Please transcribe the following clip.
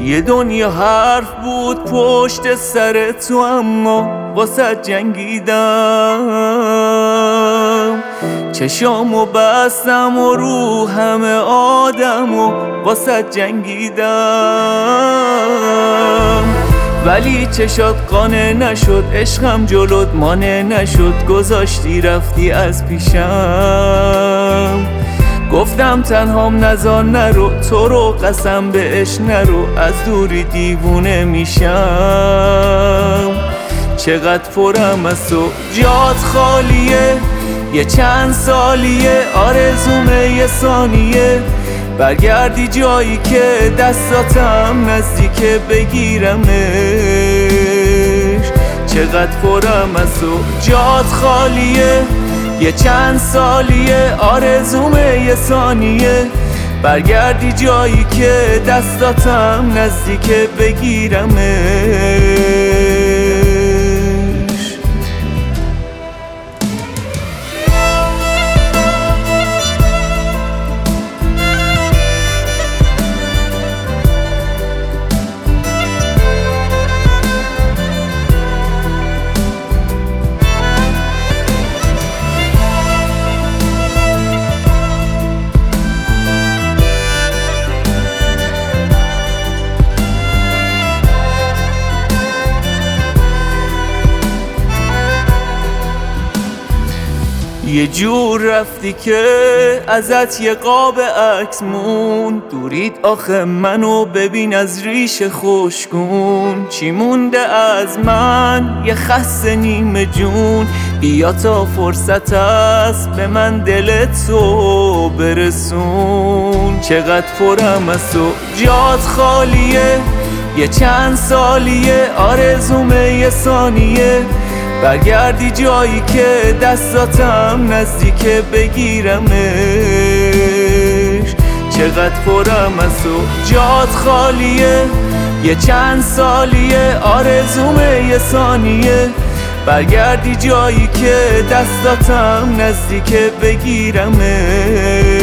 یه دنیا حرف بود پشت سر تو، اما واسه جنگیدم. چشامو بستم و رو همه آدمو واسه جنگیدم. ولی چشات قانع نشد، عشقم جلوت مانع نشد، گذاشتی رفتی از پیشم. گفتم تنهام نزار نرو، تو رو قسم بهش نرو، از دوری دیوونه میشم. چقدر پرم از تو، جات خالیه، یه چند سالیه، آرزومه یه ثانیه برگردی جایی که دستاتم نزدیکه بگیرمش. چقدر پرم از تو، جات خالیه، یه چند سالیه، آرزومه یه ثانیه برگردی جایی که دستاتم نزدیکه بگیرمش. یه جور رفتی که ازت یه قاب عکس مون، دورید آخه منو ببین از ریش خوشگون. چی مونده از من؟ یه خسته نیمه جون، بیا تا فرصت است به من دلتو برسون. چقدر پرم از تو، جات خالیه، یه چند سالیه، آرزومه یه ثانیه برگردی جایی که دستاتم نزدیکه بگیرمش. چقدر پرم از تو، جات خالیه، یه چند سالیه، آرزومه یه ثانیه برگردی جایی که دستاتم نزدیکه بگیرمش.